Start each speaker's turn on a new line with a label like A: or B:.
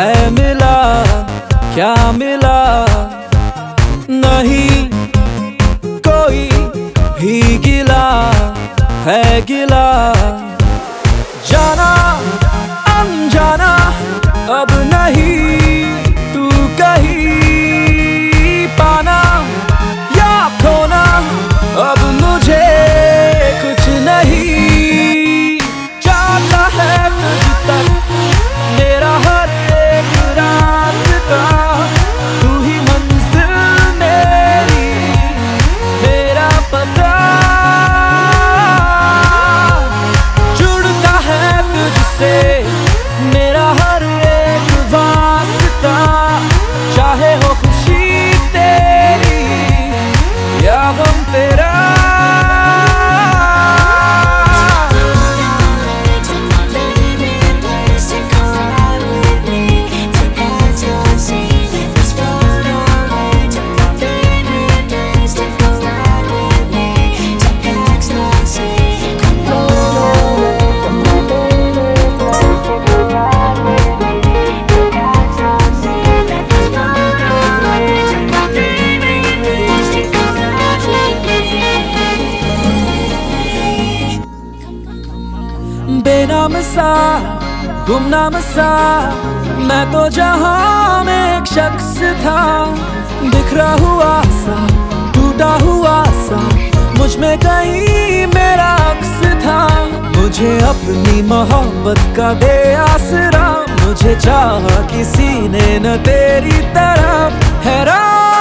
A: है मिला, क्या मिला? नहीं कोई भी गिला है गिला। जाना अनजाना अब नहीं, तू कहीं पाना या खोना अब मुझे कुछ नहीं। जाता है तुझ तक मेरा हर एक रास्ता, तू ही मंजिल मेरी, मेरा पता। जुड़ता है तुझसे मेरा हर एक वास्ता, चाहे हो खुशी तेरी या गम तेरा। बेनाम सा गुमनाम सा मैं तो जहां में एक शख्स था, बिखरा हुआ सा टूटा हुआ सा मुझ में कहीं मेरा अक्स था। मुझे अपनी मोहब्बत का दे आसरा, मुझे चाहा किसी ने न तेरी तरह। हैरान